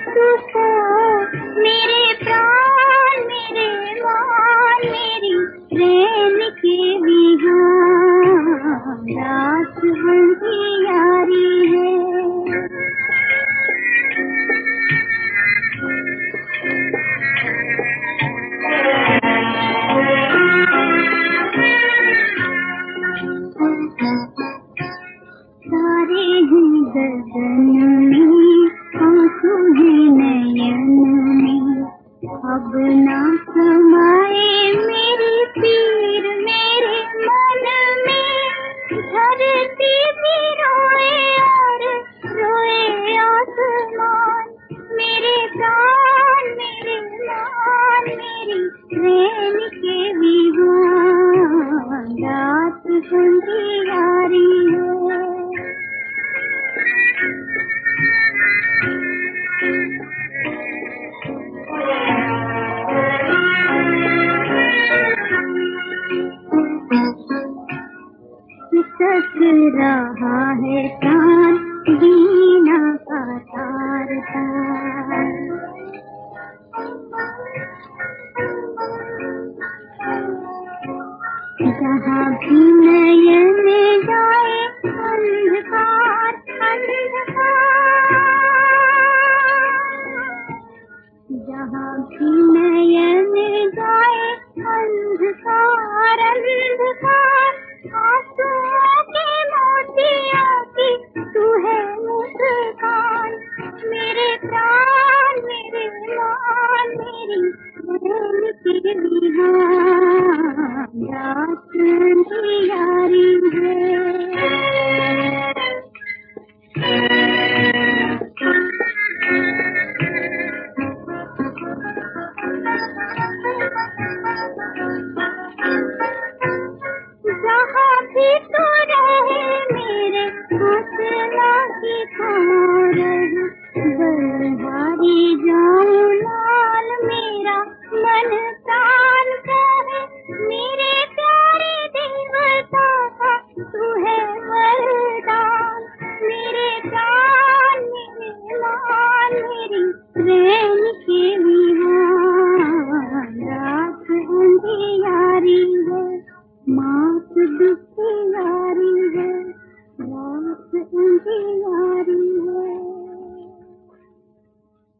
तू तो मेरे प्राण मेरे मान मेरी रैन के विहान रात बंधी यारी है। सारे हैं गगन में आंसू हैं नयन में अब ना समाए मेरी पीर मेरे मन में धरती भी रोए और रोए आसमान मेरे प्राण मेरे मान मेरी रैन के विहान रात बंधी यारी है। सक रहा है प्राण वीणा का तार तार जहाँ भी नयन जाए अंधकार अंधकार जहाँ भी नयन जाए अंधकार अंधकार आंसुओं के मोतियों की तू है मुस्कान मेरे प्राण मेरे मान मेरी रैन के विहान रात बंधी यारी है। जहाँ भी तू रहे मेरे हौसला की रहे बलहारी जाऊं लाल मेरा मन प्राण कहे मेरे प्यारे देवता का तू है वरदान मेरे प्राण मेरे मान मेरी रैन के विहान रात बंधी यारी है मात दुखी यारी है रात बंधी यारी।